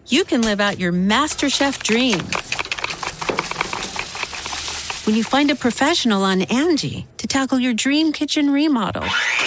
you can live out your MasterChef dreams when you find a professional on Angie to tackle your dream kitchen remodel.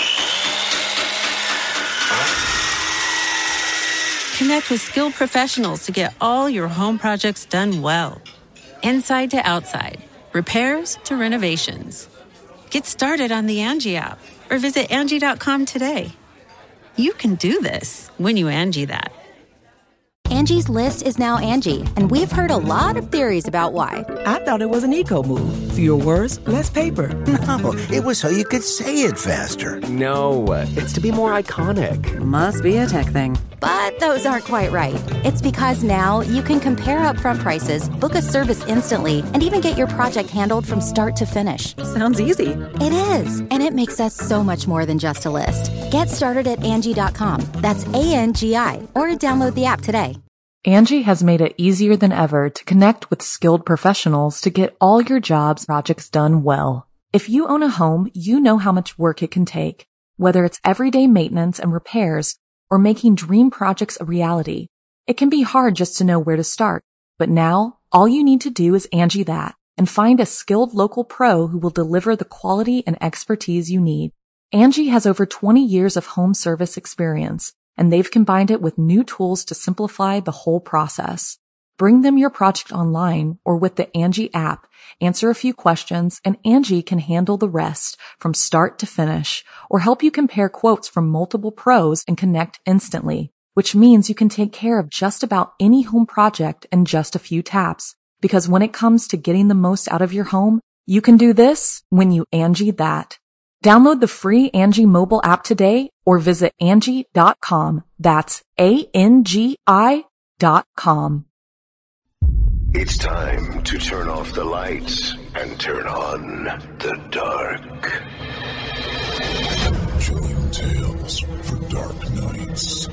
Connect with skilled professionals to get all your home projects done well. Inside to outside, repairs to renovations. Get started on the Angie app or visit Angie.com today. You can do this when you Angie that. Angie's List is now Angie, and we've heard a lot of theories about why. I thought it was an eco move. Fewer words, less paper. No, it was so you could say it faster. No, it's to be more iconic. Must be a tech thing. But those aren't quite right. It's because now you can compare upfront prices, book a service instantly, and even get your project handled from start to finish. Sounds easy. It is, and it makes us so much more than just a list. Get started at Angie.com. That's ANGI, or download the app today. Angie has made it easier than ever to connect with skilled professionals to get all your jobs projects done well. If you own a home, you know how much work it can take, whether it's everyday maintenance and repairs or making dream projects a reality. It can be hard just to know where to start, but now all you need to do is Angie that and find a skilled local pro who will deliver the quality and expertise you need. Angie has over 20 years of home service experience, and they've combined it with new tools to simplify the whole process. Bring them your project online or with the Angie app, answer a few questions, and Angie can handle the rest from start to finish, or help you compare quotes from multiple pros and connect instantly, which means you can take care of just about any home project in just a few taps. Because when it comes to getting the most out of your home, you can do this when you Angie that. Download the free Angie mobile app today or visit Angie.com. That's ANGI.com. It's time to turn off the lights and turn on the dark. Chilling tales for dark nights.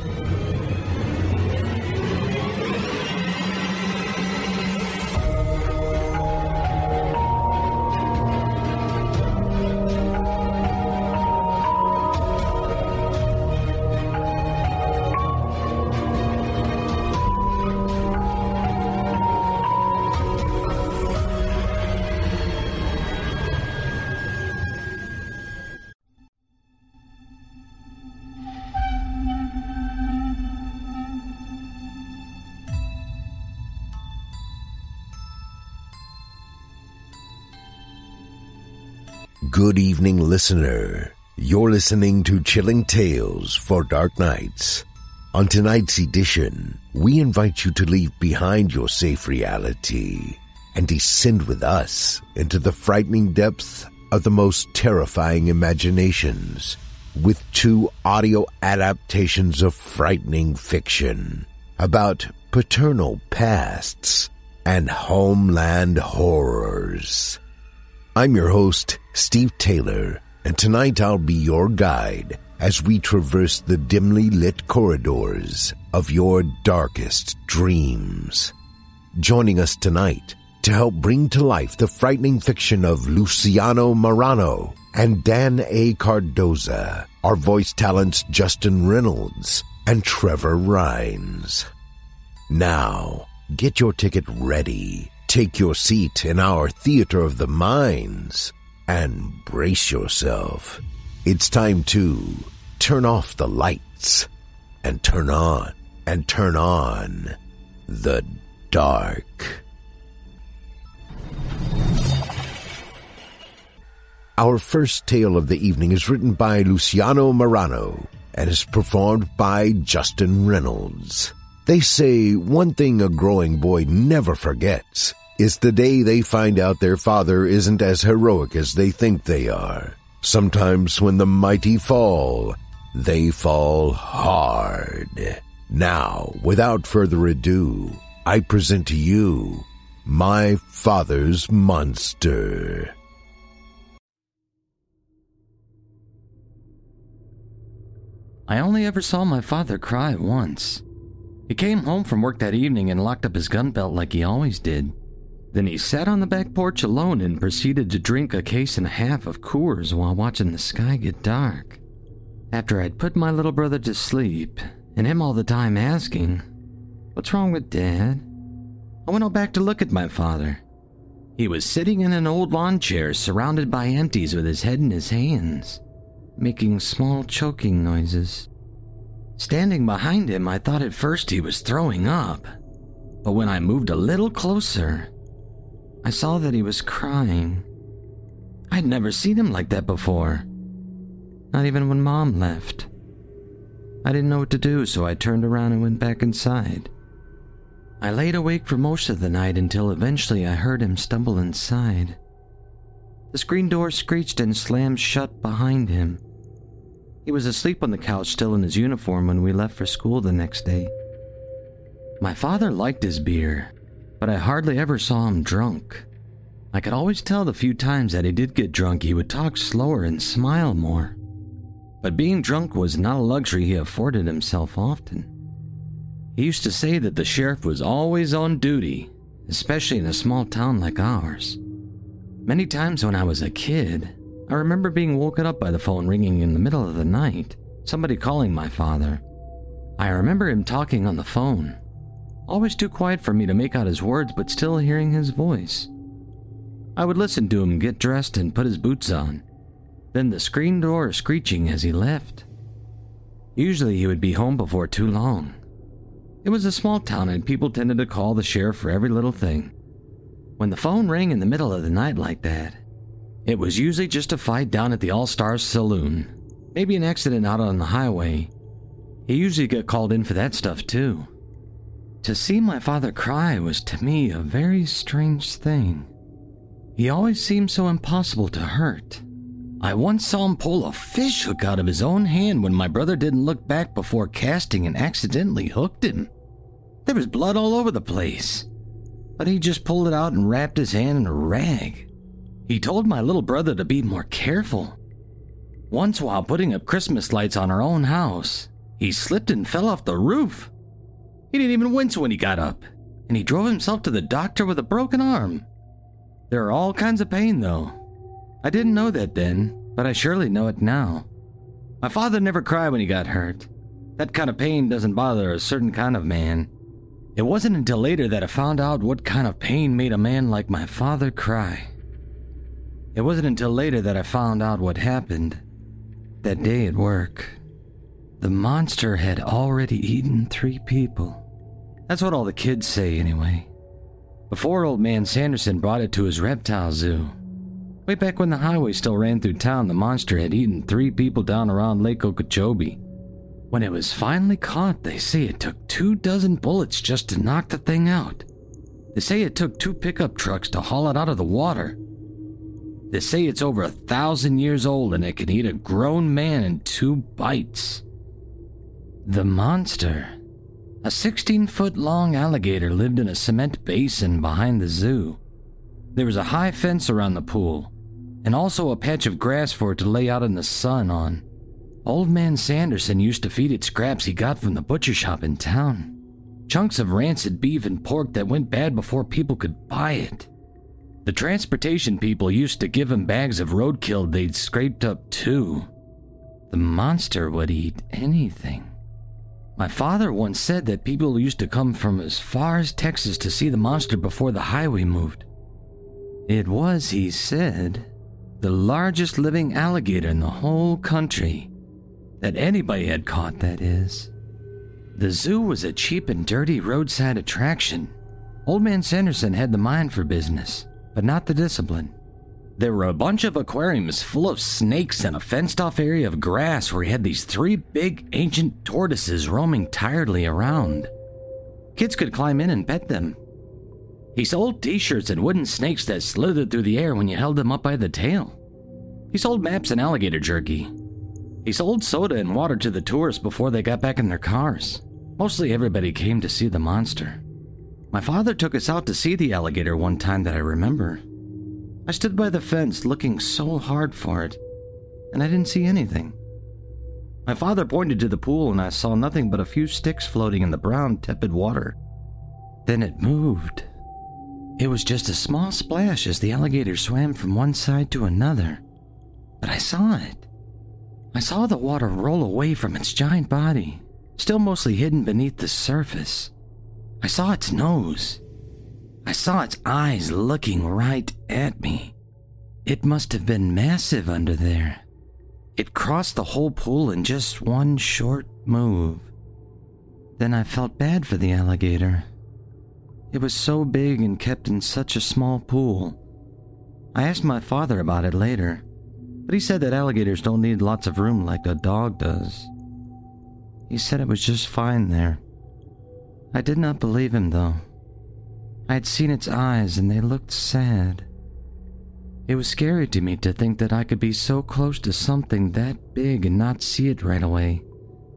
Good evening, listener. You're listening to Chilling Tales for Dark Nights. On tonight's edition, we invite you to leave behind your safe reality and descend with us into the frightening depths of the most terrifying imaginations with 2 audio adaptations of frightening fiction about paternal pasts and homeland horrors. I'm your host, Steve Taylor, and tonight I'll be your guide as we traverse the dimly lit corridors of your darkest dreams. Joining us tonight to help bring to life the frightening fiction of Luciano Marano and Dan A. Cardoza are voice talents Justin Reynolds and Trevor Rhines. Now, get your ticket ready. Take your seat in our theater of the minds and brace yourself. It's time to turn off the lights and turn on the dark. Our first tale of the evening is written by Luciano Marano and is performed by Justin Reynolds. They say one thing a growing boy never forgets is the day they find out their father isn't as heroic as they think they are. Sometimes when the mighty fall, they fall hard. Now, without further ado, I present to you My Father's Monster. I only ever saw my father cry once. He came home from work that evening and locked up his gun belt like he always did. Then he sat on the back porch alone and proceeded to drink a case and a half of Coors while watching the sky get dark. After I'd put my little brother to sleep, and him all the time asking, What's wrong with Dad? I went out back to look at my father. He was sitting in an old lawn chair surrounded by empties with his head in his hands, making small choking noises. Standing behind him, I thought at first he was throwing up, but when I moved a little closer, I saw that he was crying. I'd never seen him like that before, not even when Mom left. I didn't know what to do, so I turned around and went back inside. I laid awake for most of the night until eventually I heard him stumble inside. The screen door screeched and slammed shut behind him. He was asleep on the couch, still in his uniform, when we left for school the next day. My father liked his beer, but I hardly ever saw him drunk. I could always tell the few times that he did get drunk, he would talk slower and smile more. But being drunk was not a luxury he afforded himself often. He used to say that the sheriff was always on duty, especially in a small town like ours. Many times when I was a kid, I remember being woken up by the phone ringing in the middle of the night, somebody calling my father. I remember him talking on the phone, always too quiet for me to make out his words, but still hearing his voice. I would listen to him get dressed and put his boots on, then the screen door screeching as he left. Usually he would be home before too long. It was a small town and people tended to call the sheriff for every little thing. When the phone rang in the middle of the night like that, it was usually just a fight down at the All-Stars Saloon, maybe an accident out on the highway. He usually got called in for that stuff too. To see my father cry was to me a very strange thing. He always seemed so impossible to hurt. I once saw him pull a fish hook out of his own hand when my brother didn't look back before casting and accidentally hooked him. There was blood all over the place, but he just pulled it out and wrapped his hand in a rag. He told my little brother to be more careful. Once while putting up Christmas lights on our own house, he slipped and fell off the roof. He didn't even wince when he got up, and he drove himself to the doctor with a broken arm. There are all kinds of pain though. I didn't know that then, but I surely know it now. My father never cried when he got hurt. That kind of pain doesn't bother a certain kind of man. It wasn't until later that I found out what kind of pain made a man like my father cry. It wasn't until later that I found out what happened that day at work. The monster had already eaten 3 people. That's what all the kids say anyway. Before old man Sanderson brought it to his reptile zoo. Way back when the highway still ran through town, the monster had eaten 3 people down around Lake Okeechobee. When it was finally caught, they say it took 24 bullets just to knock the thing out. They say it took 2 pickup trucks to haul it out of the water. They say it's over 1,000 years old and it can eat a grown man in 2 bites. The monster, a 16-foot-long alligator, lived in a cement basin behind the zoo. There was a high fence around the pool, and also a patch of grass for it to lay out in the sun on. Old man Sanderson used to feed it scraps he got from the butcher shop in town. Chunks of rancid beef and pork that went bad before people could buy it. The transportation people used to give him bags of roadkill they'd scraped up too. The monster would eat anything. My father once said that people used to come from as far as Texas to see the monster before the highway moved. It was, he said, the largest living alligator in the whole country. That anybody had caught, that is. The zoo was a cheap and dirty roadside attraction. Old man Sanderson had the mind for business, but not the discipline. There were a bunch of aquariums full of snakes and a fenced-off area of grass where he had these 3 big ancient tortoises roaming tiredly around. Kids could climb in and pet them. He sold t-shirts and wooden snakes that slithered through the air when you held them up by the tail. He sold maps and alligator jerky. He sold soda and water to the tourists before they got back in their cars. Mostly everybody came to see the monster. My father took us out to see the alligator one time that I remember. I stood by the fence looking so hard for it, and I didn't see anything. My father pointed to the pool and I saw nothing but a few sticks floating in the brown, tepid water. Then it moved. It was just a small splash as the alligator swam from one side to another. But I saw it. I saw the water roll away from its giant body, still mostly hidden beneath the surface. I saw its nose. I saw its eyes looking right at me. It must have been massive under there. It crossed the whole pool in just one short move. Then I felt bad for the alligator. It was so big and kept in such a small pool. I asked my father about it later, but he said that alligators don't need lots of room like a dog does. He said it was just fine there. I did not believe him, though. I had seen its eyes and they looked sad. It was scary to me to think that I could be so close to something that big and not see it right away.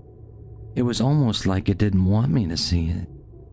It was almost like it didn't want me to see it.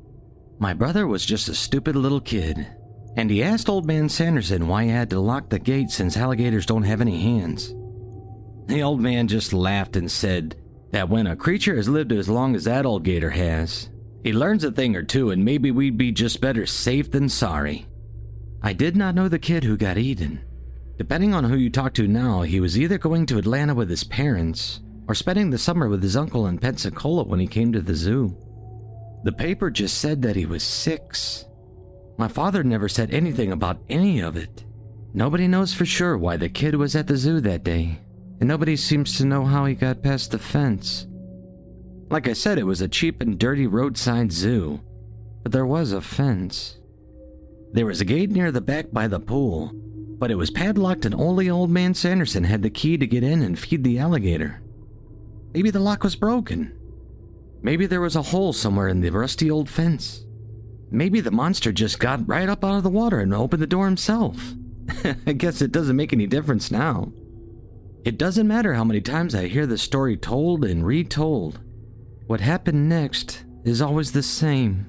My brother was just a stupid little kid, and he asked Old Man Sanderson why he had to lock the gate since alligators don't have any hands. The old man just laughed and said that when a creature has lived as long as that old gator has, he learns a thing or two, and maybe we'd be just better safe than sorry. I did not know the kid who got eaten. Depending on who you talk to now, he was either going to Atlanta with his parents or spending the summer with his uncle in Pensacola when he came to the zoo. The paper just said that he was 6. My father never said anything about any of it. Nobody knows for sure why the kid was at the zoo that day, and nobody seems to know how he got past the fence. Like I said, it was a cheap and dirty roadside zoo, but there was a fence. There was a gate near the back by the pool, but it was padlocked and only Old Man Sanderson had the key to get in and feed the alligator. Maybe the lock was broken. Maybe there was a hole somewhere in the rusty old fence. Maybe the monster just got right up out of the water and opened the door himself. I guess it doesn't make any difference now. It doesn't matter how many times I hear the story told and retold. What happened next is always the same.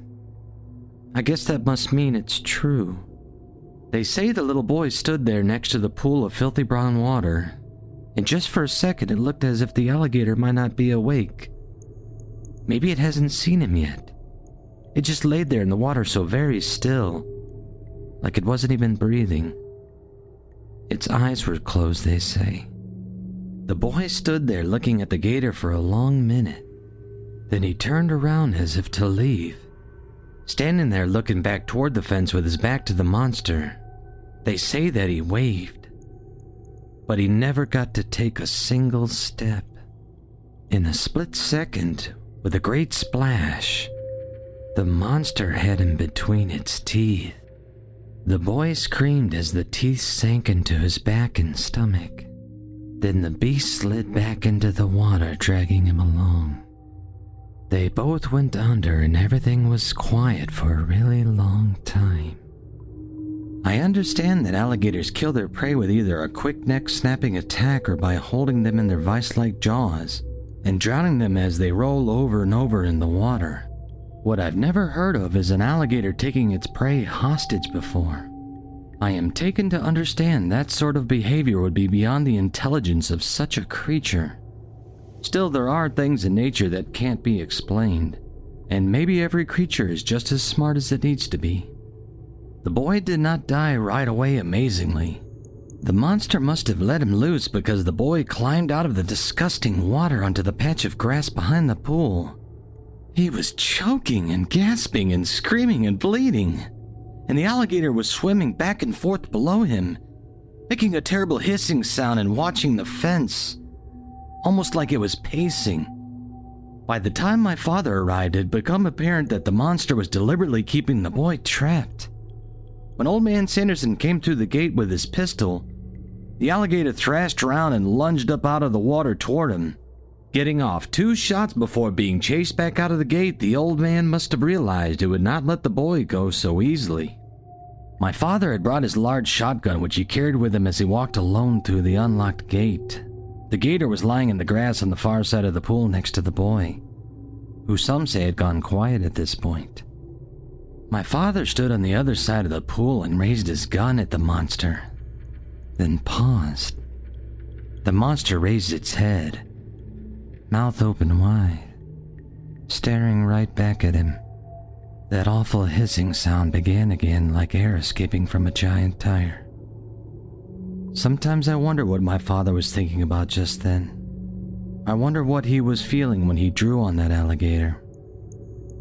I guess that must mean it's true. They say the little boy stood there next to the pool of filthy brown water, and just for a second it looked as if the alligator might not be awake. Maybe it hasn't seen him yet. It just laid there in the water so very still, like it wasn't even breathing. Its eyes were closed, they say. The boy stood there looking at the gator for a long minute. Then he turned around as if to leave, standing there looking back toward the fence with his back to the monster. They say that he waved, but he never got to take a single step. In a split second, with a great splash, the monster had him between its teeth. The boy screamed as the teeth sank into his back and stomach. Then the beast slid back into the water, dragging him along. They both went under and everything was quiet for a really long time. I understand that alligators kill their prey with either a quick neck-snapping attack or by holding them in their vice-like jaws and drowning them as they roll over and over in the water. What I've never heard of is an alligator taking its prey hostage before. I am taken to understand that sort of behavior would be beyond the intelligence of such a creature. Still, there are things in nature that can't be explained, and maybe every creature is just as smart as it needs to be. The boy did not die right away, amazingly. The monster must have let him loose because the boy climbed out of the disgusting water onto the patch of grass behind the pool. He was choking and gasping and screaming and bleeding, and the alligator was swimming back and forth below him, making a terrible hissing sound and watching the fence, almost like it was pacing. By the time my father arrived, it had become apparent that the monster was deliberately keeping the boy trapped. When Old Man Sanderson came through the gate with his pistol, the alligator thrashed around and lunged up out of the water toward him. Getting off 2 shots before being chased back out of the gate, the old man must have realized it would not let the boy go so easily. My father had brought his large shotgun, which he carried with him as he walked alone through the unlocked gate. The gator was lying in the grass on the far side of the pool next to the boy, who some say had gone quiet at this point. My father stood on the other side of the pool and raised his gun at the monster, then paused. The monster raised its head, mouth open wide, staring right back at him. That awful hissing sound began again, like air escaping from a giant tire. Sometimes I wonder what my father was thinking about just then. I wonder what he was feeling when he drew on that alligator.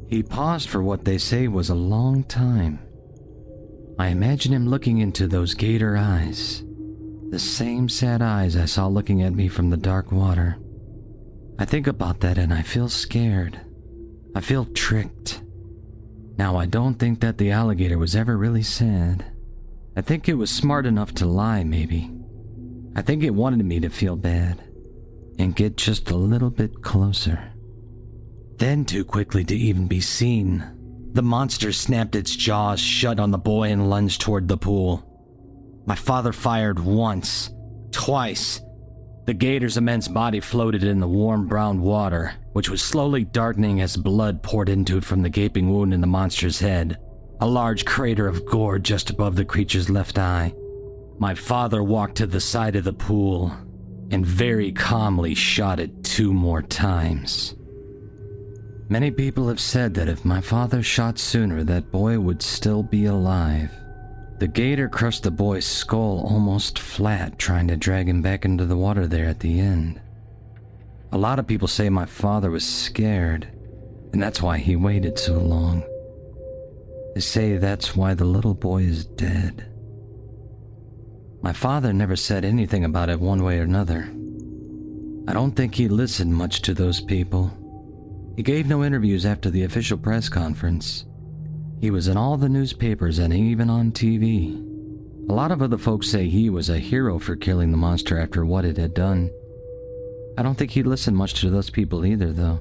He paused for what they say was a long time. I imagine him looking into those gator eyes, the same sad eyes I saw looking at me from the dark water. I think about that and I feel scared. I feel tricked. Now, I don't think that the alligator was ever really sad. I think it was smart enough to lie, maybe. I think it wanted me to feel bad and get just a little bit closer. Then, too quickly to even be seen, the monster snapped its jaws shut on the boy and lunged toward the pool. My father fired once, twice. The gator's immense body floated in the warm brown water, which was slowly darkening as blood poured into it from the gaping wound in the monster's head, a large crater of gore just above the creature's left eye. My father walked to the side of the pool and very calmly shot it 2 more times. Many people have said that if my father shot sooner, that boy would still be alive. The gator crushed the boy's skull almost flat, trying to drag him back into the water there at the end. A lot of people say my father was scared, and that's why he waited so long. They say that's why the little boy is dead. My father never said anything about it one way or another. I don't think he listened much to those people. He gave no interviews after the official press conference. He was in all the newspapers and even on TV. A lot of other folks say he was a hero for killing the monster after what it had done. I don't think he listened much to those people either, though.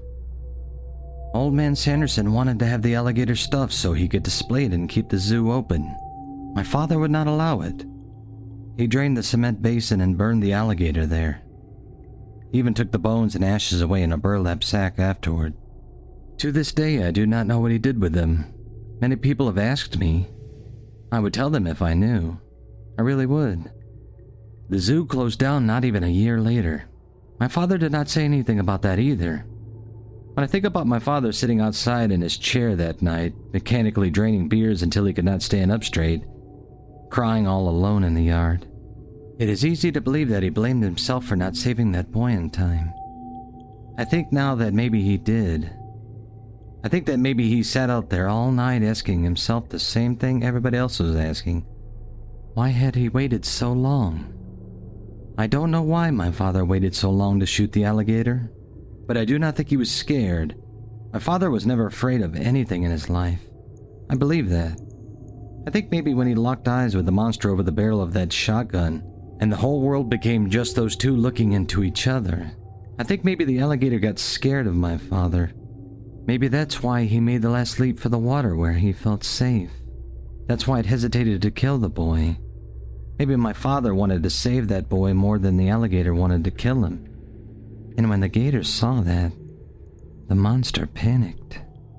Old man Sanderson wanted to have the alligator stuffed so he could display it and keep the zoo open. My father would not allow it. He drained the cement basin and burned the alligator there. He even took the bones and ashes away in a burlap sack afterward. To this day, I do not know what he did with them. Many people have asked me. I would tell them if I knew. I really would. The zoo closed down not even a year later. My father did not say anything about that either. When I think about my father sitting outside in his chair that night, mechanically draining beers until he could not stand up straight, crying all alone in the yard, it is easy to believe that he blamed himself for not saving that boy in time. I think now that maybe he did. I think that maybe he sat out there all night asking himself the same thing everybody else was asking. Why had he waited so long? I don't know why my father waited so long to shoot the alligator, but I do not think he was scared. My father was never afraid of anything in his life. I believe that. I think maybe when he locked eyes with the monster over the barrel of that shotgun, and the whole world became just those two looking into each other, I think maybe the alligator got scared of my father. Maybe that's why he made the last leap for the water where he felt safe. That's why it hesitated to kill the boy. Maybe my father wanted to save that boy more than the alligator wanted to kill him. And when the gator saw that, the monster panicked.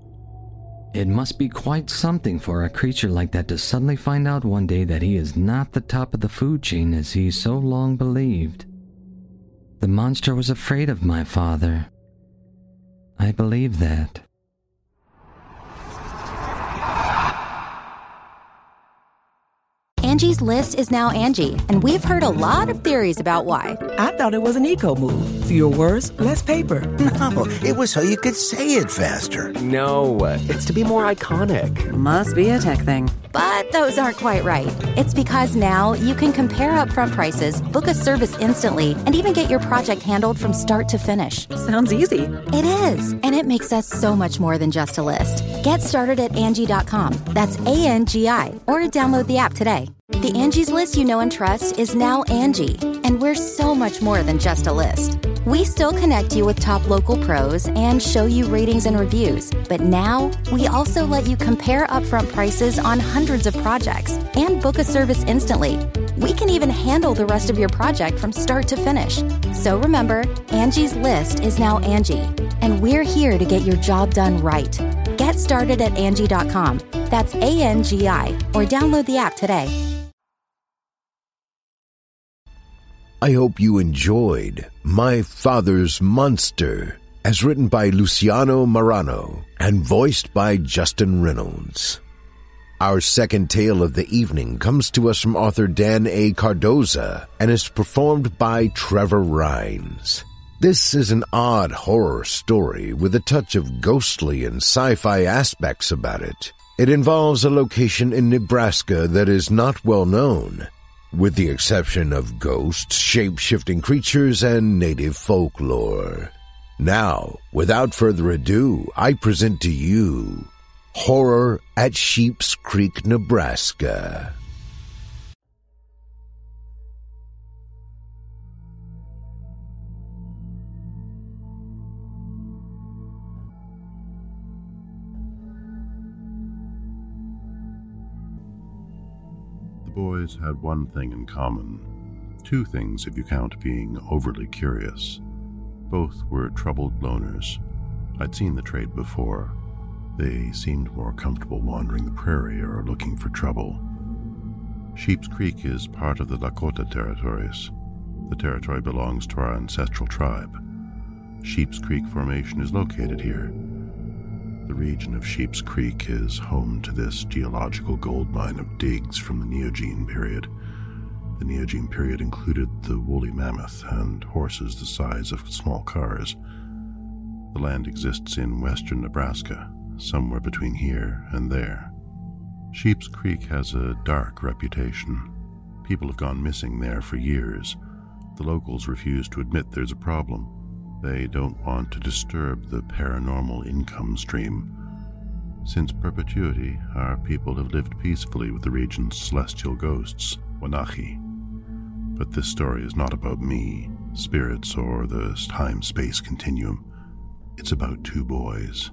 It must be quite something for a creature like that to suddenly find out one day that he is not the top of the food chain as he so long believed. The monster was afraid of my father. I believe that. Angie's List is now Angie, and we've heard a lot of theories about why. I thought it was an eco-move. Fewer words, less paper. No, it was so you could say it faster. No, it's to be more iconic. Must be a tech thing. But those aren't quite right. It's because now you can compare upfront prices, book a service instantly, and even get your project handled from start to finish. Sounds easy. It is, and it makes us so much more than just a list. Get started at Angie.com. That's ANGI, or download the app today. The Angie's List you know and trust is now Angie, and we're so much more than just a list. We still connect you with top local pros and show you ratings and reviews, but now we also let you compare upfront prices on hundreds of projects and book a service instantly. We can even handle the rest of your project from start to finish. So remember, Angie's List is now Angie, and we're here to get your job done right. Get started at Angie.com. That's ANGI, or download the app today. I hope you enjoyed My Father's Monster, as written by Luciano Marano and voiced by Justin Reynolds. Our second tale of the evening comes to us from author Dan A. Cardoza and is performed by Trevor Rhines. This is an odd horror story with a touch of ghostly and sci-fi aspects about it. It involves a location in Nebraska that is not well known, with the exception of ghosts, shape-shifting creatures, and native folklore. Now, without further ado, I present to you Horror at Sheep's Creek, Nebraska. The boys had one thing in common. Two things if you count being overly curious. Both were troubled loners. I'd seen the trait before. They seemed more comfortable wandering the prairie or looking for trouble. Sheep's Creek is part of the Lakota territories. The territory belongs to our ancestral tribe. Sheep's Creek Formation is located here. The region of Sheep's Creek is home to this geological gold mine of digs from the Neogene period. The Neogene period included the woolly mammoth and horses the size of small cars. The land exists in western Nebraska, somewhere between here and there. Sheep's Creek has a dark reputation. People have gone missing there for years. The locals refuse to admit there's a problem. They don't want to disturb the paranormal income stream. Since perpetuity, our people have lived peacefully with the region's celestial ghosts, Wanachi. But this story is not about me, spirits, or the time-space continuum. It's about two boys.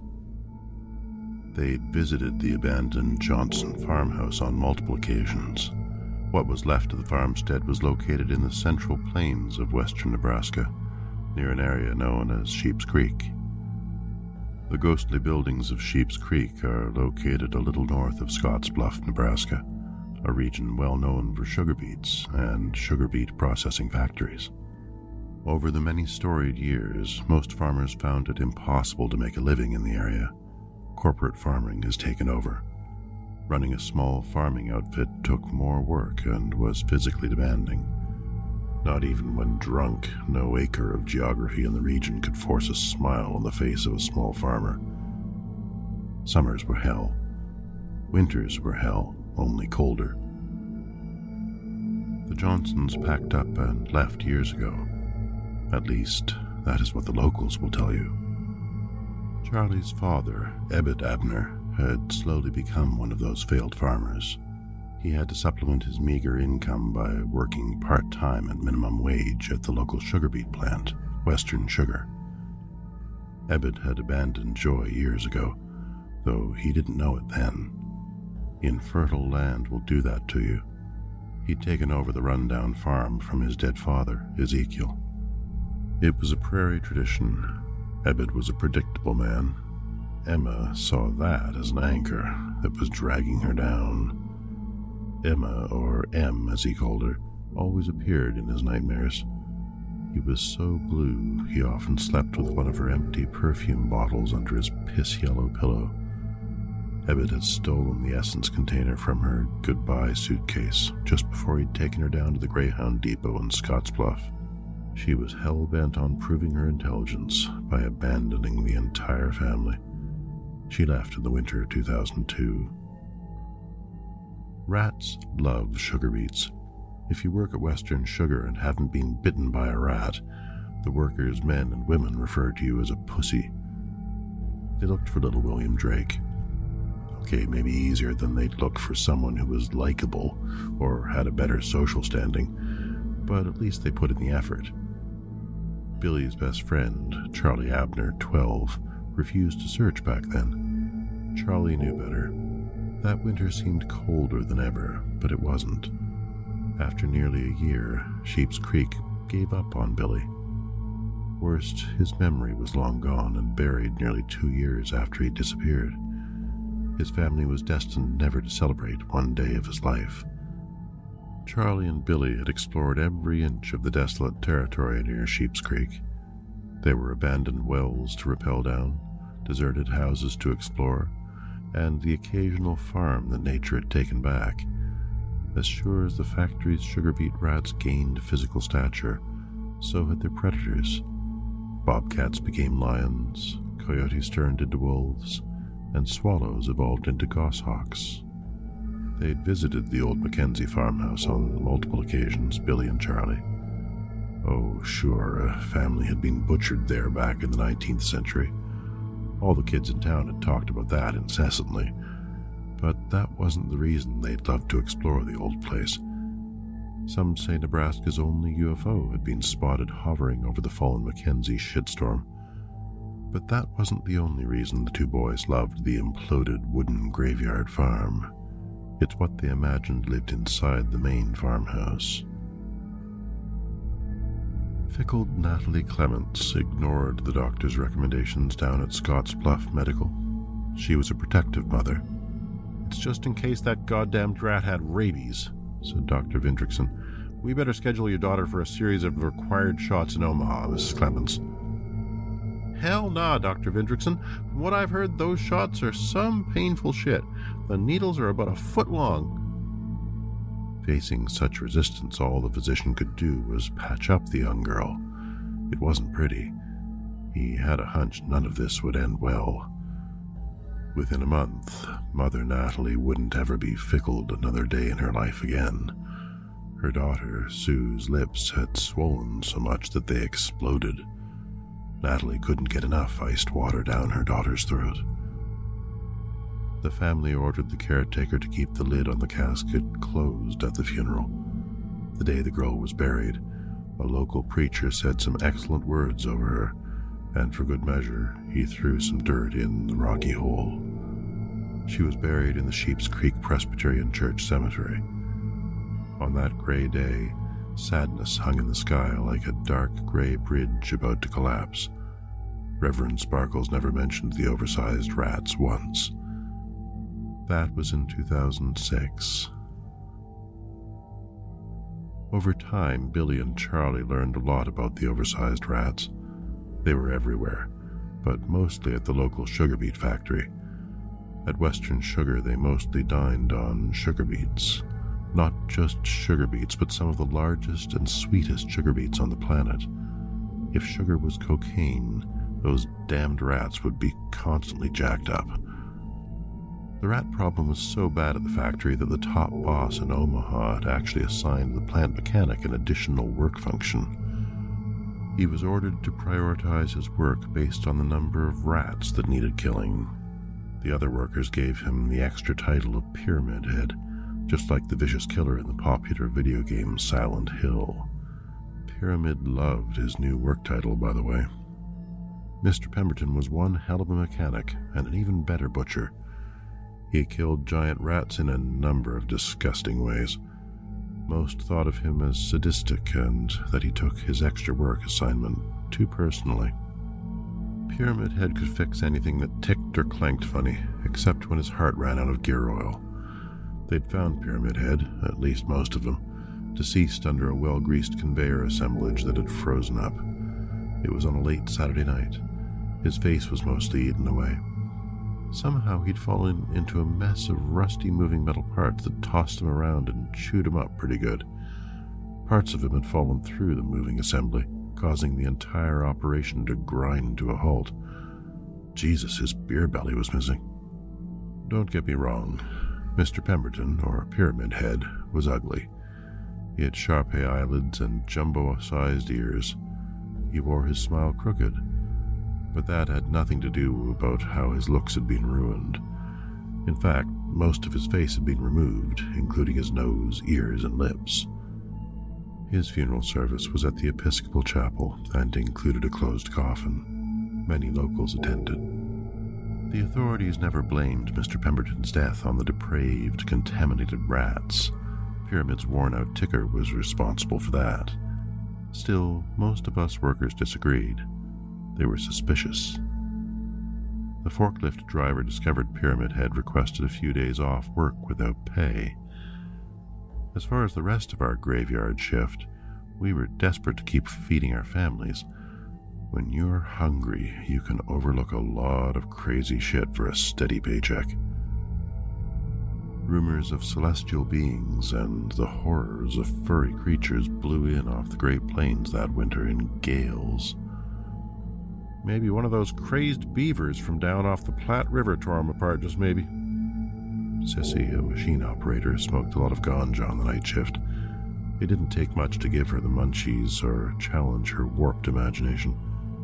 They'd visited the abandoned Johnson farmhouse on multiple occasions. What was left of the farmstead was located in the central plains of western Nebraska, near an area known as Sheep's Creek. The ghostly buildings of Sheep's Creek are located a little north of Scottsbluff, Nebraska, a region well known for sugar beets and sugar beet processing factories. Over the many storied years, most farmers found it impossible to make a living in the area. Corporate farming has taken over. Running a small farming outfit took more work and was physically demanding. Not even when drunk, no acre of geography in the region could force a smile on the face of a small farmer. Summers were hell. Winters were hell, only colder. The Johnsons packed up and left years ago. At least, that is what the locals will tell you. Charlie's father, Ebed Abner, had slowly become one of those failed farmers. He had to supplement his meager income by working part-time at minimum wage at the local sugar beet plant, Western Sugar. Ebed had abandoned Joy years ago, though he didn't know it then. Infertile land will do that to you. He'd taken over the rundown farm from his dead father, Ezekiel. It was a prairie tradition. Ebed was a predictable man. Emma saw that as an anchor that was dragging her down. Emma, or M as he called her, always appeared in his nightmares. He was so blue, he often slept with one of her empty perfume bottles under his piss-yellow pillow. Ebed had stolen the essence container from her goodbye suitcase just before he'd taken her down to the Greyhound Depot in Scottsbluff. She was hell-bent on proving her intelligence by abandoning the entire family. She left in the winter of 2002. Rats love sugar beets. If you work at Western Sugar and haven't been bitten by a rat, the workers, men and women, refer to you as a pussy. They looked for little William Drake. Okay, maybe easier than they'd look for someone who was likable or had a better social standing, but at least they put in the effort. Billy's best friend, Charlie Abner, 12, refused to search back then. Charlie knew better. That winter seemed colder than ever, but it wasn't. After nearly a year, Sheep's Creek gave up on Billy. Worst, his memory was long gone and buried nearly 2 years after he disappeared. His family was destined never to celebrate one day of his life. Charlie and Billy had explored every inch of the desolate territory near Sheep's Creek. There were abandoned wells to rappel down, deserted houses to explore, and the occasional farm that nature had taken back. As sure as the factory's sugar beet rats gained physical stature, so had their predators. Bobcats became lions, coyotes turned into wolves, and swallows evolved into goshawks. They'd visited the old Mackenzie farmhouse on multiple occasions, Billy and Charlie. Oh, sure, a family had been butchered there back in the 19th century. All the kids in town had talked about that incessantly, but that wasn't the reason they'd loved to explore the old place. Some say Nebraska's only UFO had been spotted hovering over the fallen Mackenzie shitstorm. But that wasn't the only reason the two boys loved the imploded wooden graveyard farm. It's what they imagined lived inside the main farmhouse. Fickled Natalie Clements ignored the doctor's recommendations down at Scotts Bluff Medical. She was a protective mother. "It's just in case that goddamned rat had rabies," said Dr. Vindrickson. "We better schedule your daughter for a series of required shots in Omaha, Mrs. Clements." "Hell nah, Dr. Vindrickson. From what I've heard, those shots are some painful shit. The needles are about a foot long." Facing such resistance, all the physician could do was patch up the young girl. It wasn't pretty. He had a hunch none of this would end well. Within a month, Mother Natalie wouldn't ever be fickled another day in her life again. Her daughter, Sue's lips had swollen so much that they exploded. Natalie couldn't get enough iced water down her daughter's throat. The family ordered the caretaker to keep the lid on the casket closed at the funeral. The day the girl was buried, a local preacher said some excellent words over her, and for good measure, he threw some dirt in the rocky hole. She was buried in the Sheep's Creek Presbyterian Church Cemetery. On that gray day, sadness hung in the sky like a dark gray bridge about to collapse. Reverend Sparkles never mentioned the oversized rats once. That was in 2006. Over time, Billy and Charlie learned a lot about the oversized rats. They were everywhere, but mostly at the local sugar beet factory. At Western Sugar, they mostly dined on sugar beets. Not just sugar beets, but some of the largest and sweetest sugar beets on the planet. If sugar was cocaine, those damned rats would be constantly jacked up. The rat problem was so bad at the factory that the top boss in Omaha had actually assigned the plant mechanic an additional work function. He was ordered to prioritize his work based on the number of rats that needed killing. The other workers gave him the extra title of Pyramid Head, just like the vicious killer in the popular video game Silent Hill. Pyramid loved his new work title, by the way. Mr. Pemberton was one hell of a mechanic and an even better butcher. He had killed giant rats in a number of disgusting ways. Most thought of him as sadistic and that he took his extra work assignment too personally. Pyramid Head could fix anything that ticked or clanked funny, except when his heart ran out of gear oil. They'd found Pyramid Head, at least most of them, deceased under a well-greased conveyor assemblage that had frozen up. It was on a late Saturday night. His face was mostly eaten away. Somehow he'd fallen into a mess of rusty moving metal parts that tossed him around and chewed him up pretty good. Parts of him had fallen through the moving assembly, causing the entire operation to grind to a halt. Jesus, his beer belly was missing. Don't get me wrong. Mr. Pemberton, or Pyramid Head, was ugly. He had Sharpay eyelids and jumbo-sized ears. He wore his smile crooked. But that had nothing to do about how his looks had been ruined. In fact, most of his face had been removed, including his nose, ears, and lips. His funeral service was at the Episcopal Chapel and included a closed coffin. Many locals attended. The authorities never blamed Mr. Pemberton's death on the depraved, contaminated rats. Pyramid's worn-out ticker was responsible for that. Still, most of us workers disagreed. They were suspicious. The forklift driver discovered Pyramid Head requested a few days off work without pay. As far as the rest of our graveyard shift, we were desperate to keep feeding our families. When you're hungry, you can overlook a lot of crazy shit for a steady paycheck. Rumors of celestial beings and the horrors of furry creatures blew in off the Great Plains that winter in gales. Maybe one of those crazed beavers from down off the Platte River tore him apart, just maybe. Sissy, a machine operator, smoked a lot of ganja on the night shift. It didn't take much to give her the munchies or challenge her warped imagination.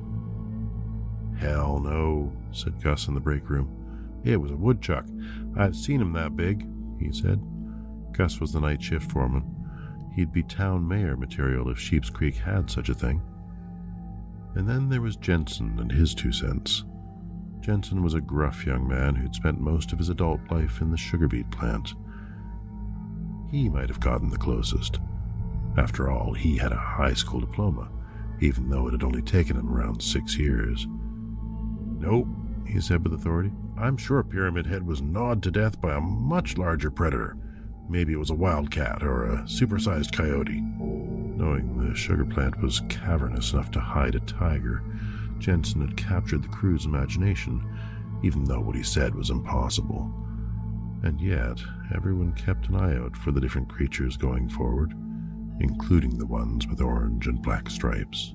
"Hell no," said Gus in the break room. "It was a woodchuck. I've seen him that big," he said. Gus was the night shift foreman. He'd be town mayor material if Sheep's Creek had such a thing. And then there was Jensen and his 2 cents. Jensen was a gruff young man who'd spent most of his adult life in the sugar beet plant. He might have gotten the closest. After all, he had a high school diploma, even though it had only taken him around 6 years. "Nope," he said with authority. "I'm sure Pyramid Head was gnawed to death by a much larger predator. Maybe it was a wildcat or a supersized coyote." Knowing the sugar plant was cavernous enough to hide a tiger, Jensen had captured the crew's imagination, even though what he said was impossible. And yet, everyone kept an eye out for the different creatures going forward, including the ones with orange and black stripes.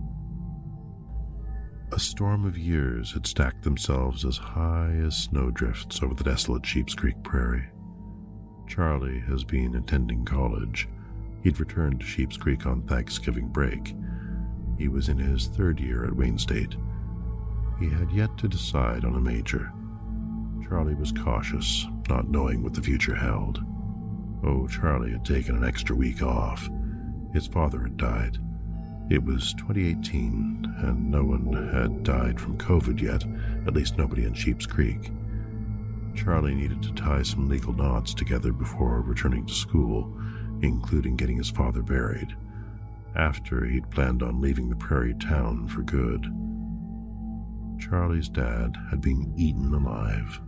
A storm of years had stacked themselves as high as snowdrifts over the desolate Sheep's Creek prairie. Charlie has been attending college. He'd returned to Sheep's Creek on Thanksgiving break. He was in his 3rd year at Wayne State. He had yet to decide on a major. Charlie was cautious, not knowing what the future held. Oh, Charlie had taken an extra week off. His father had died. It was 2018, and no one had died from COVID yet, at least nobody in Sheep's Creek. Charlie needed to tie some legal knots together before returning to school, including getting his father buried, after he'd planned on leaving the prairie town for good. Charlie's dad had been eaten alive.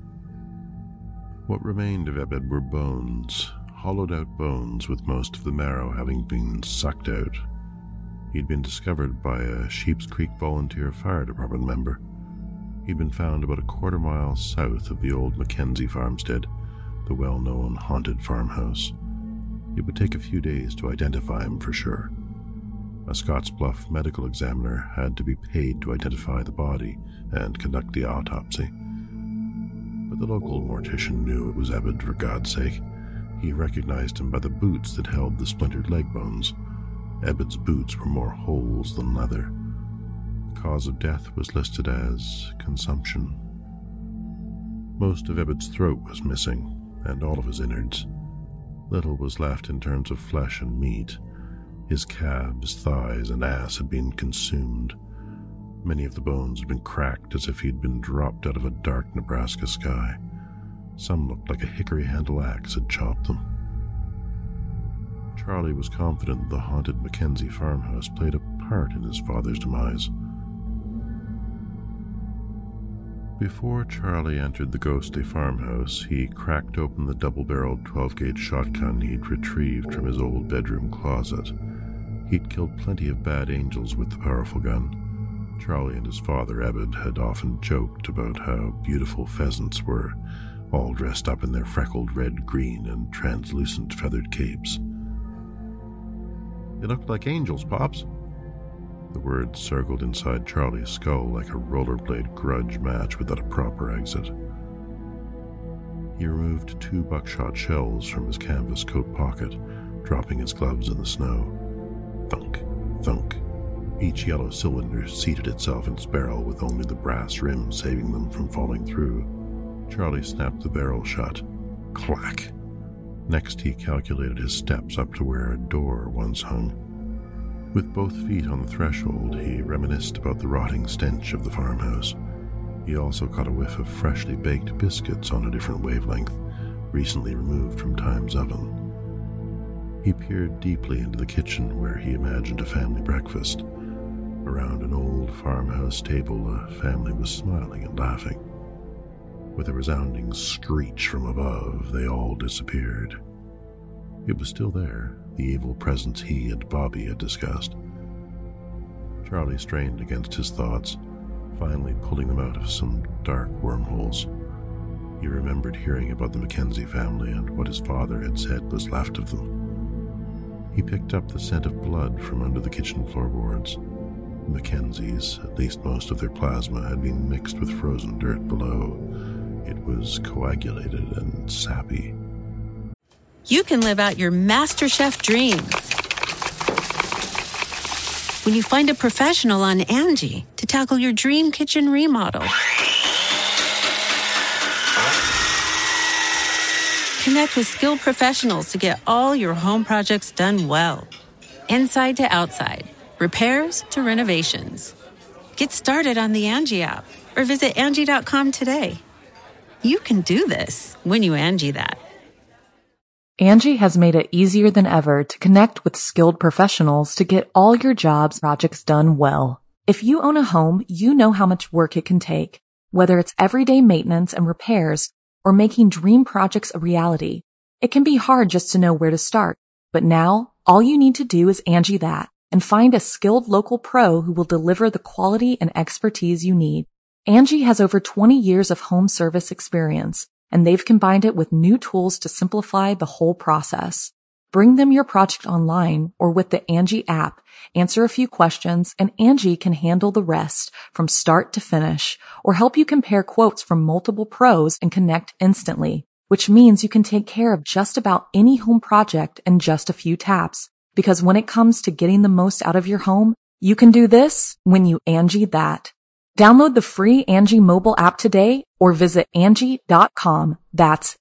What remained of Ebed were bones, hollowed-out bones with most of the marrow having been sucked out. He'd been discovered by a Sheep's Creek volunteer fire department member. He'd been found about a quarter-mile south of the old Mackenzie farmstead, the well-known haunted farmhouse. It would take a few days to identify him for sure. A Scottsbluff medical examiner had to be paid to identify the body and conduct the autopsy. But the local mortician knew it was Ebed, for God's sake. He recognized him by the boots that held the splintered leg bones. Ebed's boots were more holes than leather. The cause of death was listed as consumption. Most of Ebed's throat was missing, and all of his innards. Little was left in terms of flesh and meat. His calves, thighs, and ass had been consumed. Many of the bones had been cracked as if he'd been dropped out of a dark Nebraska sky. Some looked like a hickory-handle axe had chopped them. Charlie was confident the haunted Mackenzie farmhouse played a part in his father's demise. Before Charlie entered the ghostly farmhouse, he cracked open the double-barreled 12-gauge shotgun he'd retrieved from his old bedroom closet. He'd killed plenty of bad angels with the powerful gun. Charlie and his father, Ebed, had often joked about how beautiful pheasants were, all dressed up in their freckled red, green, and translucent feathered capes. "They looked like angels, Pops." The words circled inside Charlie's skull like a rollerblade grudge match without a proper exit. He removed 2 buckshot shells from his canvas coat pocket, dropping his gloves in the snow. Thunk, thunk. Each yellow cylinder seated itself in its barrel with only the brass rim saving them from falling through. Charlie snapped the barrel shut. Clack. Next he calculated his steps up to where a door once hung. With both feet on the threshold, he reminisced about the rotting stench of the farmhouse. He also caught a whiff of freshly baked biscuits on a different wavelength, recently removed from Time's oven. He peered deeply into the kitchen where he imagined a family breakfast. Around an old farmhouse table, a family was smiling and laughing. With a resounding screech from above, they all disappeared. It was still there, the evil presence he and Bobby had discussed. Charlie strained against his thoughts, finally pulling them out of some dark wormholes. He remembered hearing about the Mackenzie family and what his father had said was left of them. He picked up the scent of blood from under the kitchen floorboards. Mackenzie's, at least most of their plasma, had been mixed with frozen dirt below. It was coagulated and sappy. You can live out your MasterChef dreams when you find a professional on Angie to tackle your dream kitchen remodel. Connect with skilled professionals to get all your home projects done well. Inside to outside, repairs to renovations. Get started on the Angie app or visit Angie.com today. You can do this when you Angie that. Angie has made it easier than ever to connect with skilled professionals to get all your jobs projects done well. If you own a home, you know how much work it can take, whether it's everyday maintenance and repairs or making dream projects a reality. It can be hard just to know where to start, but now all you need to do is Angie that and find a skilled local pro who will deliver the quality and expertise you need. Angie has over 20 years of home service experience, and they've combined it with new tools to simplify the whole process. Bring them your project online or with the Angie app, answer a few questions, and Angie can handle the rest from start to finish, or help you compare quotes from multiple pros and connect instantly, which means you can take care of just about any home project in just a few taps. Because when it comes to getting the most out of your home, you can do this when you Angie that. Download the free Angie mobile app today or visit Angie.com. That's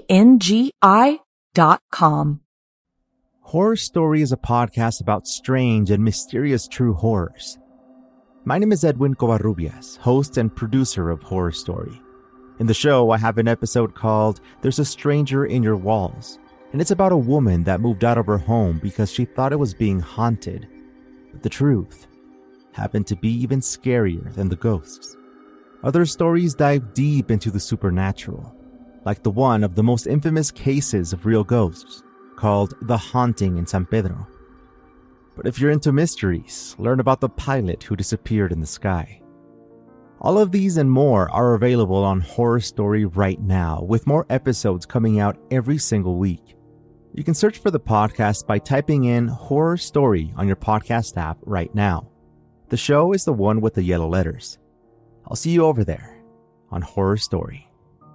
ANGI.com. Horror Story is a podcast about strange and mysterious true horrors. My name is Edwin Covarrubias, host and producer of Horror Story. In the show, I have an episode called There's a Stranger in Your Walls, and it's about a woman that moved out of her home because she thought it was being haunted. But the truth happened to be even scarier than the ghosts. Other stories dive deep into the supernatural, like the one of the most infamous cases of real ghosts, called The Haunting in San Pedro. But if you're into mysteries, learn about the pilot who disappeared in the sky. All of these and more are available on Horror Story right now, with more episodes coming out every single week. You can search for the podcast by typing in Horror Story on your podcast app right now. The show is the one with the yellow letters. I'll see you over there on Horror Story.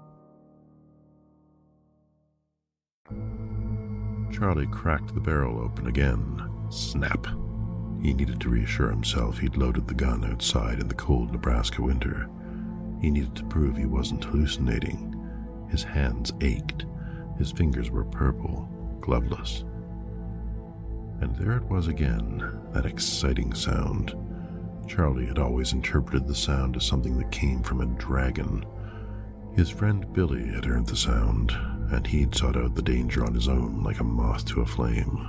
Charlie cracked the barrel open again. Snap. He needed to reassure himself he'd loaded the gun outside in the cold Nebraska winter. He needed to prove he wasn't hallucinating. His hands ached. His fingers were purple, gloveless. And there it was again, that exciting sound. Charlie had always interpreted the sound as something that came from a dragon. His friend Billy had heard the sound, and he'd sought out the danger on his own like a moth to a flame.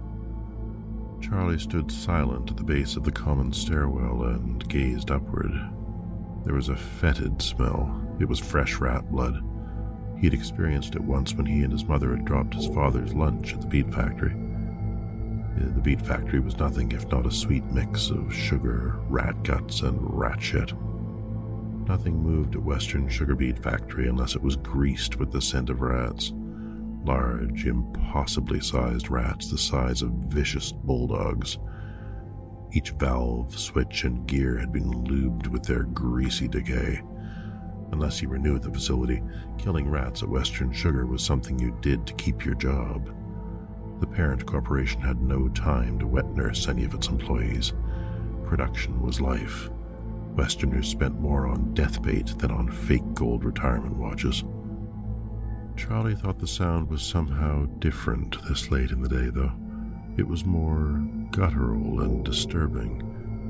Charlie stood silent at the base of the common stairwell and gazed upward. There was a fetid smell. It was fresh rat blood. He'd experienced it once when he and his mother had dropped his father's lunch at the beet factory. The beet factory was nothing if not a sweet mix of sugar, rat guts, and rat shit. Nothing moved at Western Sugar Beet Factory unless it was greased with the scent of rats. Large, impossibly sized rats the size of vicious bulldogs. Each valve, switch, and gear had been lubed with their greasy decay. Unless you were new at the facility, killing rats at Western Sugar was something you did to keep your job. The parent corporation had no time to wet nurse any of its employees. Production was life. Westerners spent more on death bait than on fake gold retirement watches. Charlie thought the sound was somehow different this late in the day, though. It was more guttural and disturbing.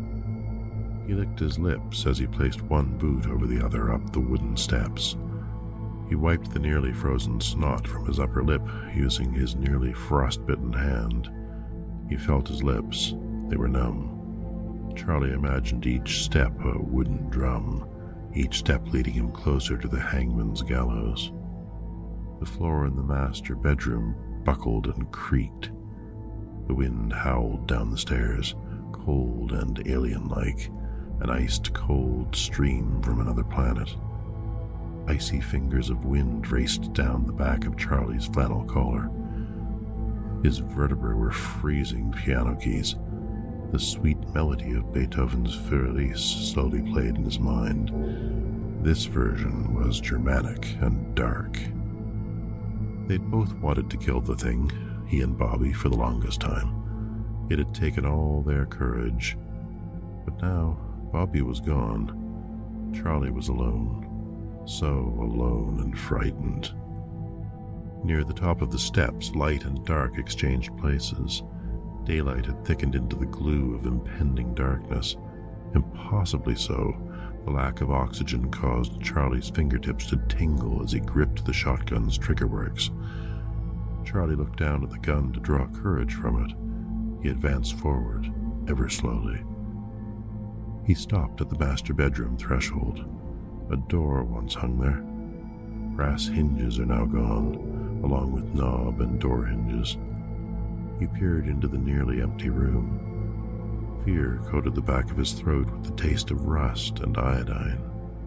He licked his lips as he placed one boot over the other up the wooden steps. He wiped the nearly frozen snot from his upper lip using his nearly frostbitten hand. He felt his lips. They were numb. Charlie imagined each step a wooden drum, each step leading him closer to the hangman's gallows. The floor in the master bedroom buckled and creaked. The wind howled down the stairs, cold and alien-like, an iced-cold stream from another planet. Icy fingers of wind raced down the back of Charlie's flannel collar. His vertebrae were freezing piano keys. The sweet melody of Beethoven's Fürlis slowly played in his mind. This version was Germanic and dark. They'd both wanted to kill the thing, he and Bobby, for the longest time. It had taken all their courage. But now, Bobby was gone. Charlie was alone. So alone and frightened. Near the top of the steps, light and dark exchanged places. Daylight had thickened into the glue of impending darkness. Impossibly so, the lack of oxygen caused Charlie's fingertips to tingle as he gripped the shotgun's triggerworks. Charlie looked down at the gun to draw courage from it. He advanced forward, ever slowly. He stopped at the master bedroom threshold. A door once hung there. Brass hinges are now gone, along with knob and door hinges. He peered into the nearly empty room. Fear coated the back of his throat with the taste of rust and iodine.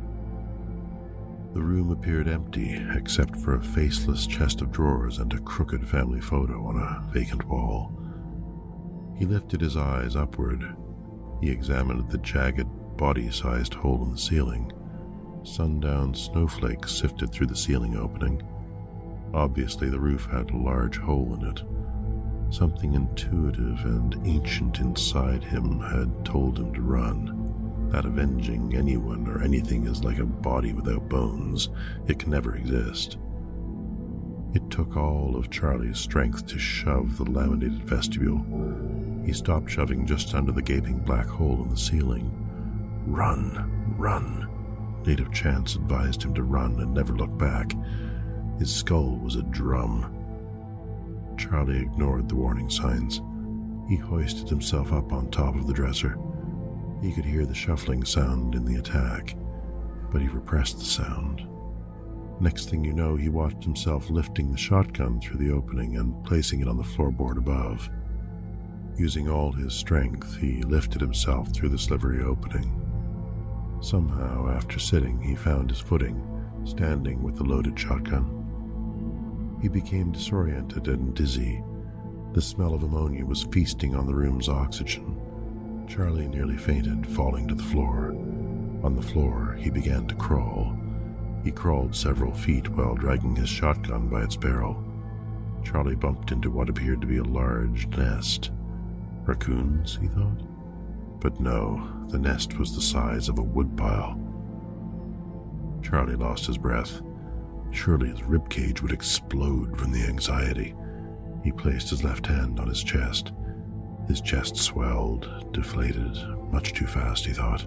The room appeared empty, except for a faceless chest of drawers and a crooked family photo on a vacant wall. He lifted his eyes upward. He examined the jagged, body-sized hole in the ceiling. Sundown snowflakes sifted through the ceiling opening. Obviously, the roof had a large hole in it. Something intuitive and ancient inside him had told him to run. That avenging anyone or anything is like a body without bones. It can never exist. It took all of Charlie's strength to shove the laminated vestibule. He stopped shoving just under the gaping black hole in the ceiling. Run, run. Native Chance advised him to run and never look back. His skull was a drum. Charlie ignored the warning signs. He hoisted himself up on top of the dresser. He could hear the shuffling sound in the attack, but he repressed the sound. Next thing you know, he watched himself lifting the shotgun through the opening and placing it on the floorboard above. Using all his strength, he lifted himself through the slivery opening. Somehow, after sitting, he found his footing, standing with the loaded shotgun. He became disoriented and dizzy. The smell of ammonia was feasting on the room's oxygen. Charlie nearly fainted, falling to the floor. On the floor, he began to crawl. He crawled several feet while dragging his shotgun by its barrel. Charlie bumped into what appeared to be a large nest. Raccoons, he thought? But no, the nest was the size of a woodpile. Charlie lost his breath. Surely his ribcage would explode from the anxiety. He placed his left hand on his chest. His chest swelled, deflated, much too fast, he thought.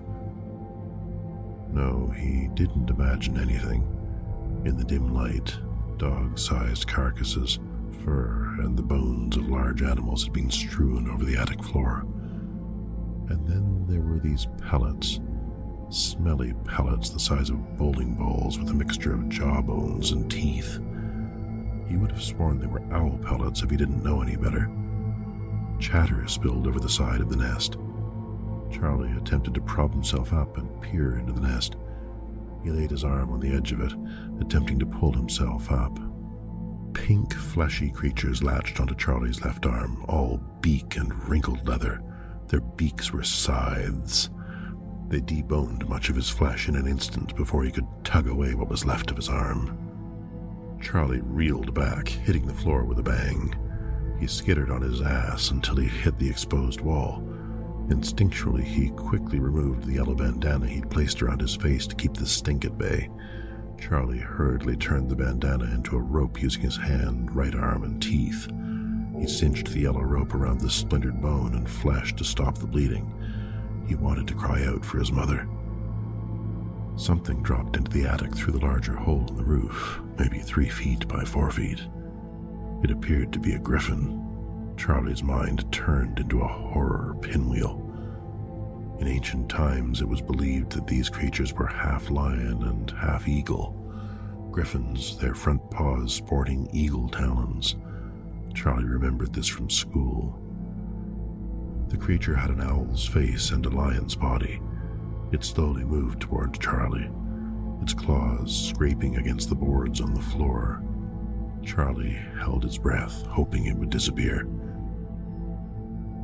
No, he didn't imagine anything. In the dim light, dog-sized carcasses, fur, and the bones of large animals had been strewn over the attic floor. And then there were these pellets. Smelly pellets the size of bowling balls with a mixture of jawbones and teeth. He would have sworn they were owl pellets if he didn't know any better. Chatter spilled over the side of the nest. Charlie attempted to prop himself up and peer into the nest. He laid his arm on the edge of it, attempting to pull himself up. Pink, fleshy creatures latched onto Charlie's left arm, all beak and wrinkled leather. Their beaks were scythes. They deboned much of his flesh in an instant before he could tug away what was left of his arm. Charlie reeled back, hitting the floor with a bang. He skittered on his ass until he hit the exposed wall. Instinctually, he quickly removed the yellow bandana he'd placed around his face to keep the stink at bay. Charlie hurriedly turned the bandana into a rope using his hand, right arm, and teeth. He cinched the yellow rope around the splintered bone and flesh to stop the bleeding. He wanted to cry out for his mother. Something dropped into the attic through the larger hole in the roof, maybe 3 feet by 4 feet. It appeared to be a griffin. Charlie's mind turned into a horror pinwheel. In ancient times, it was believed that these creatures were half lion and half eagle. Griffins, their front paws sporting eagle talons. Charlie remembered this from school. The creature had an owl's face and a lion's body. It slowly moved toward Charlie, its claws scraping against the boards on the floor. Charlie held his breath, hoping it would disappear.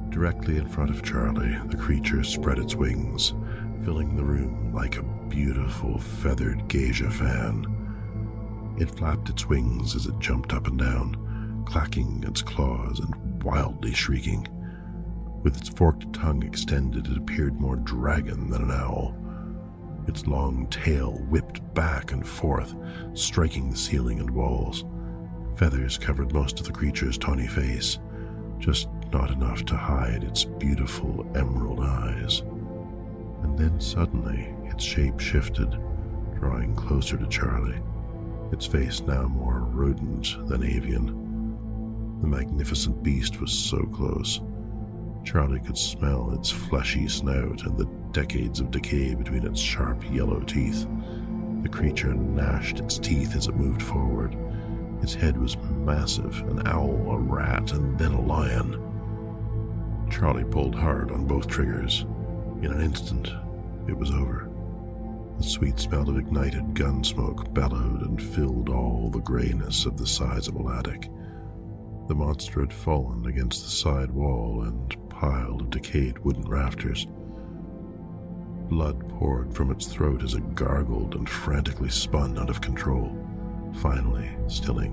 Directly in front of Charlie, the creature spread its wings, filling the room like a beautiful feathered geisha fan. It flapped its wings as it jumped up and down, clacking its claws and wildly shrieking. With its forked tongue extended, it appeared more dragon than an owl. Its long tail whipped back and forth, striking the ceiling and walls. Feathers covered most of the creature's tawny face, just not enough to hide its beautiful emerald eyes. And then suddenly, its shape shifted, drawing closer to Charlie, its face now more rodent than avian. The magnificent beast was so close. Charlie could smell its fleshy snout and the decades of decay between its sharp yellow teeth. The creature gnashed its teeth as it moved forward. Its head was massive, an owl, a rat, and then a lion. Charlie pulled hard on both triggers. In an instant, it was over. The sweet smell of ignited gun smoke bellowed and filled all the grayness of the sizable attic. The monster had fallen against the side wall and pile of decayed wooden rafters. Blood poured from its throat as it gargled and frantically spun out of control, finally stilling.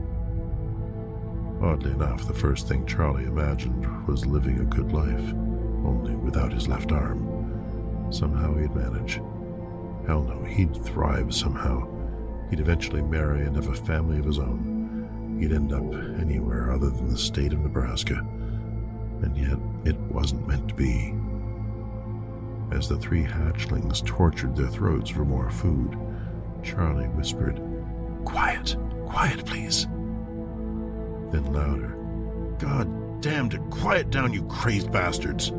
Oddly enough, the first thing Charlie imagined was living a good life, only without his left arm. Somehow he'd manage. Hell no, he'd thrive somehow. He'd eventually marry and have a family of his own. He'd end up anywhere other than the state of Nebraska. And yet, it wasn't meant to be. As the three hatchlings tortured their throats for more food, Charlie whispered, "Quiet, quiet, please." Then louder, "God damn to quiet down, you crazed bastards."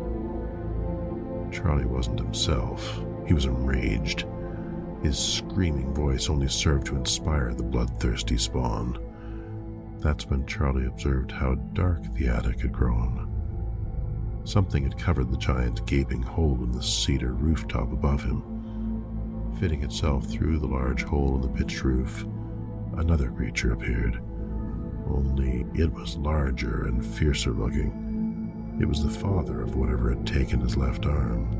Charlie wasn't himself. He was enraged. His screaming voice only served to inspire the bloodthirsty spawn. That's when Charlie observed how dark the attic had grown. Something had covered the giant gaping hole in the cedar rooftop above him. Fitting itself through the large hole in the pitched roof, another creature appeared. Only it was larger and fiercer looking. It was the father of whatever had taken his left arm.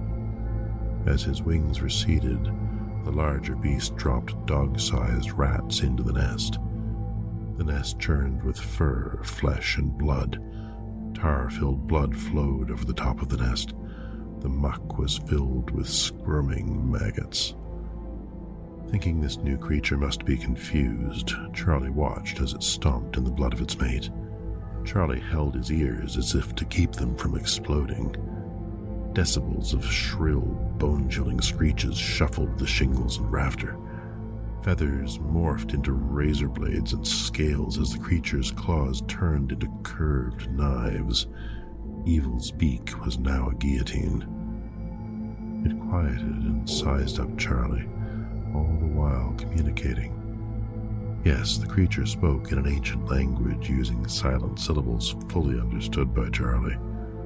As his wings receded, the larger beast dropped dog-sized rats into the nest. The nest churned with fur, flesh, and blood. Tar-filled blood flowed over the top of the nest. The muck was filled with squirming maggots. Thinking this new creature must be confused, Charlie watched as it stomped in the blood of its mate. Charlie held his ears as if to keep them from exploding. Decibels of shrill, bone-chilling screeches shuffled the shingles and rafter. Feathers morphed into razor blades and scales as the creature's claws turned into curved knives. Evil's beak was now a guillotine. It quieted and sized up Charlie, all the while communicating. Yes, the creature spoke in an ancient language using silent syllables fully understood by Charlie.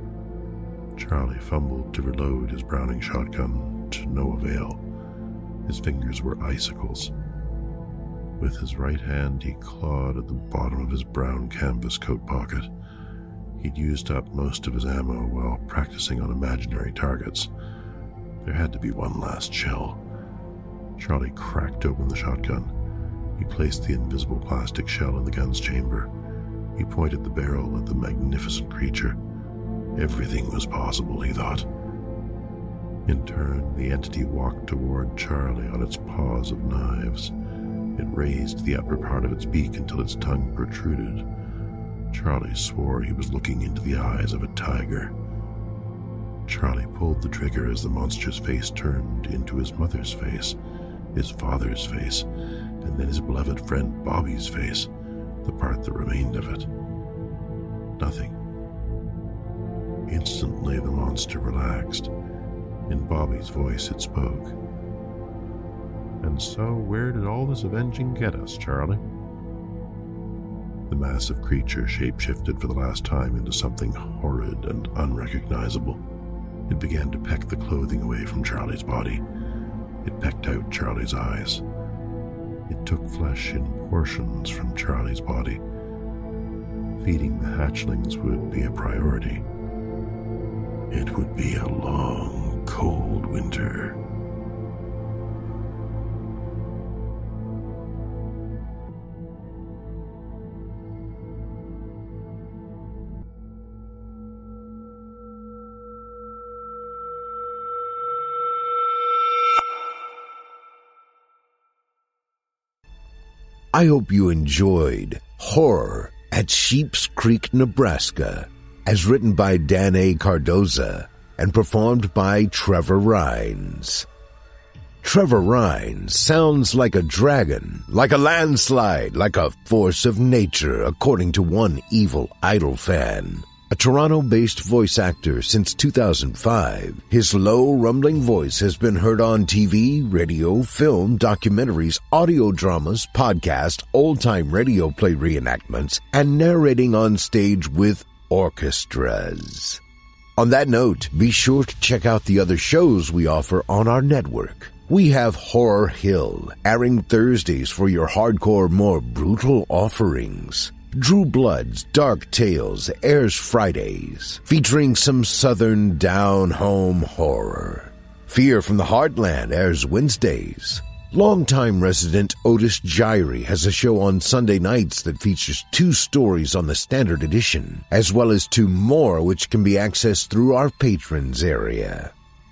Charlie fumbled to reload his Browning shotgun, to no avail. His fingers were icicles. With his right hand, he clawed at the bottom of his brown canvas coat pocket. He'd used up most of his ammo while practicing on imaginary targets. There had to be one last shell. Charlie cracked open the shotgun. He placed the invisible plastic shell in the gun's chamber. He pointed the barrel at the magnificent creature. Everything was possible, he thought. In turn, the entity walked toward Charlie on its paws of knives. It raised the upper part of its beak until its tongue protruded. Charlie swore he was looking into the eyes of a tiger. Charlie pulled the trigger as the monster's face turned into his mother's face, his father's face, and then his beloved friend Bobby's face, the part that remained of it. Nothing. Instantly, the monster relaxed. In Bobby's voice, it spoke. "And so, where did all this avenging get us, Charlie?" The massive creature shape-shifted for the last time into something horrid and unrecognizable. It began to peck the clothing away from Charlie's body. It pecked out Charlie's eyes. It took flesh in portions from Charlie's body. feeding the hatchlings would be a priority. It would be a long, cold winter. I hope you enjoyed Horror at Sheep's Creek, Nebraska, as written by Dan A. Cardoza and performed by Trevor Rhines. Trevor Rhines sounds like a dragon, like a landslide, like a force of nature, according to one Evil Idol fan. A Toronto-based voice actor since 2005, his low, rumbling voice has been heard on TV, radio, film, documentaries, audio dramas, podcasts, old-time radio play reenactments, and narrating on stage with orchestras. On that note, be sure to check out the other shows we offer on our network. We have Horror Hill, airing Thursdays for your hardcore, more brutal offerings. Drew Blood's Dark Tales airs Fridays, featuring some southern down-home horror. Fear from the Heartland airs Wednesdays. Longtime resident Otis Gyrie has a show on Sunday nights that features 2 stories on the Standard Edition, as well as 2 more which can be accessed through our patrons area.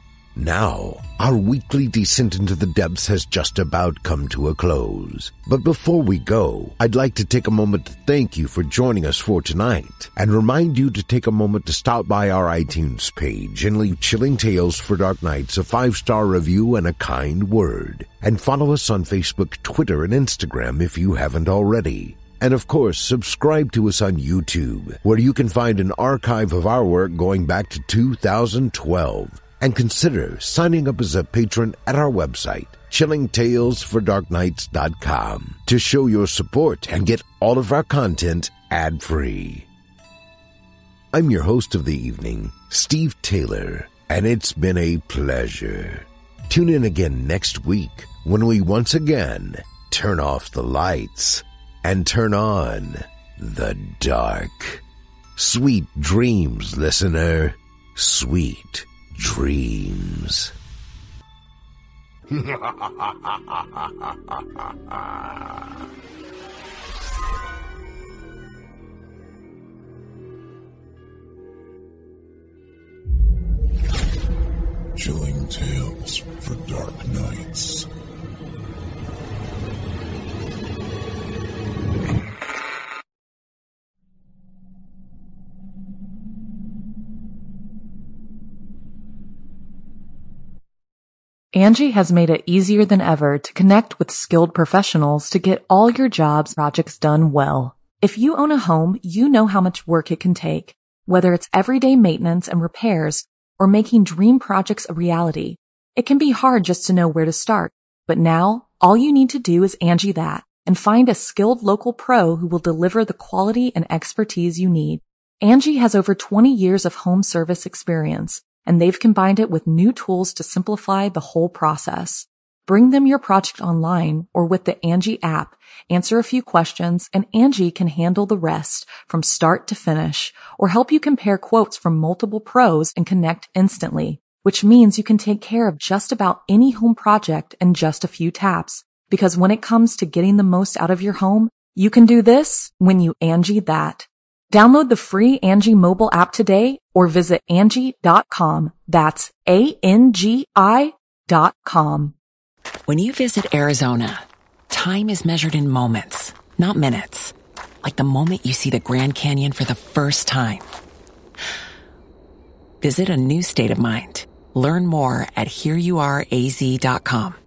Now, our weekly descent into the depths has just about come to a close. But before we go, I'd like to take a moment to thank you for joining us for tonight, and remind you to take a moment to stop by our iTunes page and leave Chilling Tales for Dark Nights a 5-star review and a kind word. And follow us on Facebook, Twitter, and Instagram if you haven't already. And of course, subscribe to us on YouTube, where you can find an archive of our work going back to 2012. And consider signing up as a patron at our website, chillingtalesfordarknights.com, to show your support and get all of our content ad-free. I'm your host of the evening, Steve Taylor, and it's been a pleasure. Tune in again next week when we once again turn off the lights and turn on the dark. Sweet dreams, listener. Sweet dreams. Chilling Tales for Dark Nights. Angie has made it easier than ever to connect with skilled professionals to get all your jobs projects done well. If you own a home, you know how much work it can take, whether it's everyday maintenance and repairs or making dream projects a reality. It can be hard just to know where to start, but now all you need to do is Angie that and find a skilled local pro who will deliver the quality and expertise you need. Angie has over 20 years of home service experience, and they've combined it with new tools to simplify the whole process. Bring them your project online or with the Angie app, answer a few questions, and Angie can handle the rest from start to finish, or help you compare quotes from multiple pros and connect instantly, which means you can take care of just about any home project in just a few taps. Because when it comes to getting the most out of your home, you can do this when you Angie that. Download the free Angie mobile app today or visit Angie.com. That's ANGI.com. When you visit Arizona, time is measured in moments, not minutes. Like the moment you see the Grand Canyon for the first time. Visit a new state of mind. Learn more at HereYouAreAZ.com.